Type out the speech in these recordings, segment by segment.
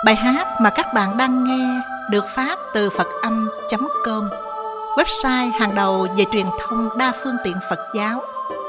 Bài hát mà các bạn đang nghe được phát từ Phật-âm.com, website hàng đầu về truyền thông đa phương tiện Phật giáo.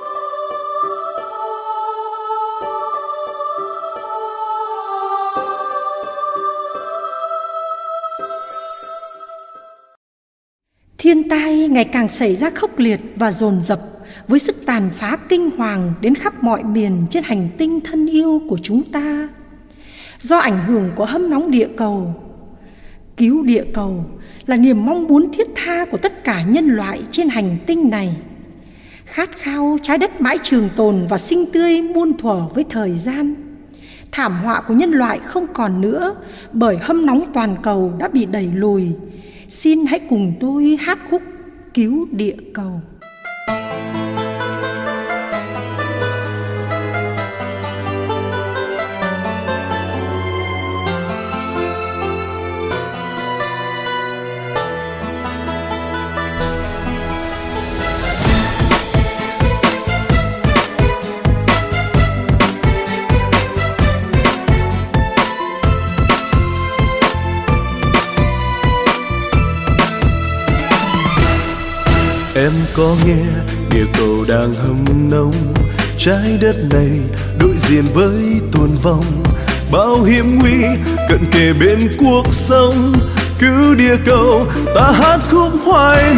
Thiên tai ngày càng xảy ra khốc liệt và dồn dập với sức tàn phá kinh hoàng đến khắp mọi miền trên hành tinh thân yêu của chúng ta. Do ảnh hưởng của hâm nóng địa cầu, cứu địa cầu là niềm mong muốn thiết tha của tất cả nhân loại trên hành tinh này. Khát khao trái đất mãi trường tồn và sinh tươi muôn thuở với thời gian. Thảm họa của nhân loại không còn nữa bởi hâm nóng toàn cầu đã bị đẩy lùi. Xin hãy cùng tôi hát khúc cứu địa cầu. Em có nghe địa cầu đang hâm nóng, trái đất này đối diện với tồn vong, bao hiểm nguy cận kề bên cuộc sống. Cứu địa cầu ta hát khúc hoài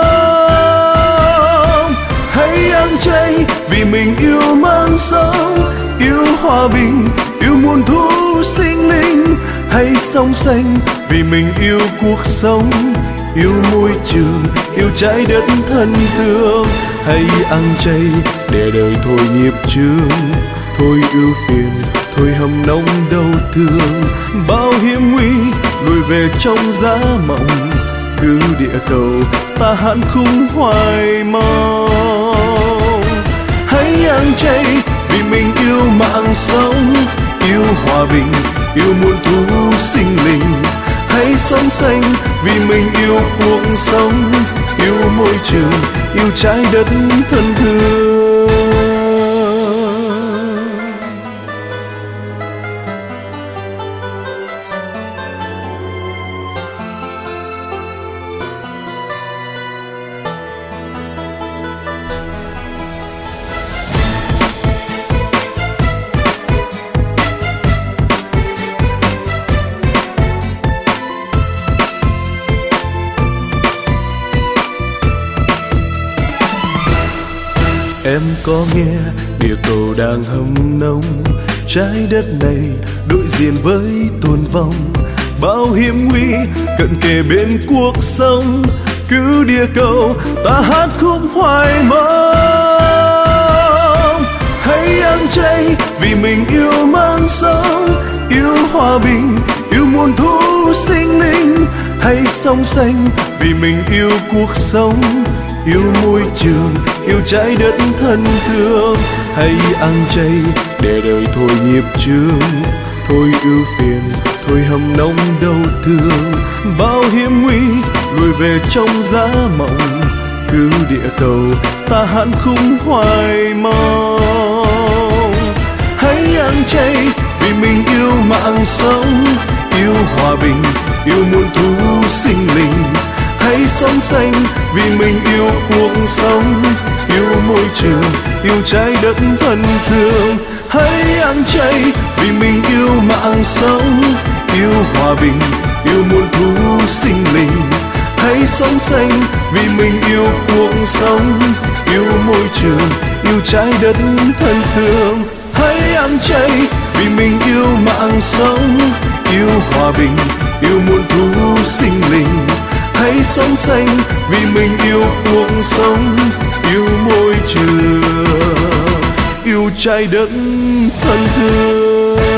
mong, hãy ăn chay vì mình yêu mang sống, yêu hòa bình, yêu muôn thú sinh linh. Hãy sống xanh vì mình yêu cuộc sống, yêu môi trường, yêu trái đất thân thương. Hãy ăn chay để đời thôi nghiệp chướng, thôi ưu phiền, thôi hâm nóng đau thương. Bao hiểm nguy lùi về trong giá mộng, cứu địa cầu ta hát khúc hoài mong. Hãy ăn chay vì mình yêu mạng sống, yêu hòa bình, yêu muôn thú sinh linh. Hãy sống xanh vì mình yêu cuộc sống, yêu môi trường, yêu trái đất thân thương. Em có nghe địa cầu đang hâm nóng, trái đất này đối diện với tồn vong, bao hiểm nguy cận kề bên cuộc sống. Cứu địa cầu ta hát khúc hoài mong, hãy ăn chay vì mình yêu mang sống, yêu hòa bình, yêu muôn thú sinh linh. Hãy sống xanh vì mình yêu cuộc sống, yêu môi trường, yêu trái đất thân thương. Hãy ăn chay để đời thôi nghiệp chướng, thôi ưu phiền, thôi hâm nóng đau thương. Bao hiểm nguy lùi về trong giá mộng, cứu địa cầu ta hát khúc hoài mong. Hãy ăn chay vì mình yêu mạng sống, yêu hòa bình, yêu muôn thú sinh linh. Hãy sống xanh vì mình yêu cuộc sống, yêu môi trường, yêu trái đất thân thương. Hãy ăn chay vì mình yêu mạng sống, yêu hòa bình, yêu muôn thú sinh linh. Hãy sống xanh vì mình yêu cuộc sống, yêu môi trường, yêu trái đất thân thương. Hãy ăn chay vì mình yêu mạng sống, yêu hòa bình, yêu muôn thú sinh linh. Hãy sống xanh vì mình yêu cuộc sống, yêu môi trường, yêu trái đất thân thương.